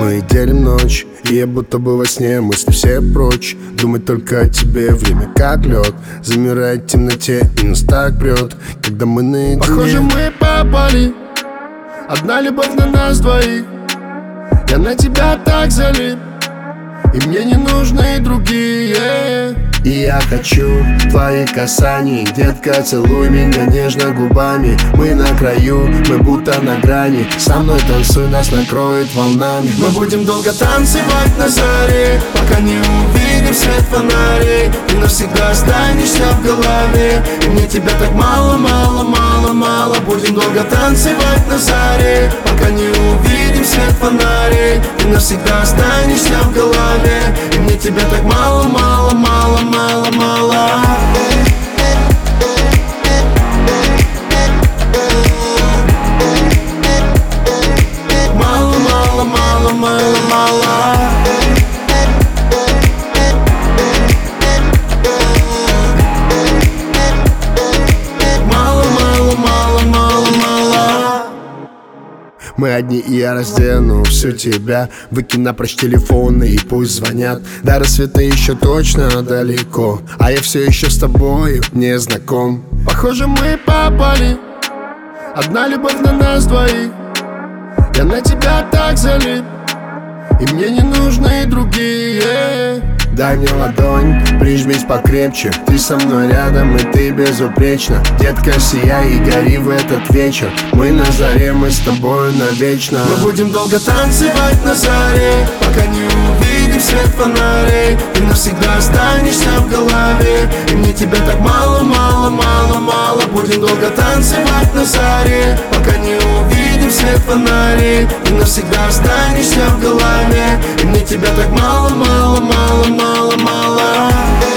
Мы делим ночь, и я будто бы во сне. Мысли все прочь, думать только о тебе. Время как лед, замирает в темноте, и нас так прет, когда мы наедине. Похоже, мы попали, одна любовь на нас двоих. Я на тебя так залип, и мне не нужны другие. И я хочу твоих касаний, детка, целуй меня нежно губами. Мы на краю, мы будто на грани. Со мной танцуй, нас накроет волнами. Мы будем долго танцевать на заре, пока не увидим свет фонарей. Ты навсегда останешься в голове, и мне тебя так мало, мало, мало, мало. Будем долго танцевать на заре, пока не увидим свет фонарей. Ты навсегда останешься в голове, и мне тебя так мало, мало, мало, мало, мало. Мало, мало, мало, мало, мало. Мало, мало, мало, мало, мало. Мы одни, и я раздену всю тебя. Выкинь напрочь телефоны и пусть звонят. До рассвета еще точно далеко, а я все еще с тобою не знаком. Похоже, мы попали, одна любовь на нас двоих. Я на тебя так залип, и мне не нужны другие. Дай мне ладонь, прижмись покрепче. Ты со мной рядом, и ты безупречна. Детка, сияй и гори в этот вечер. Мы на заре, мы с тобою навечно. Мы будем долго танцевать на заре, пока не увидим свет фонарей. Ты навсегда останешься в голове, и мне тебя так мало, мало, мало, мало. Будем долго танцевать на заре, пока не увидим свет фонарей. Ты навсегда останешься в голове, и мне тебя так мало, мало, мало, мало, мало.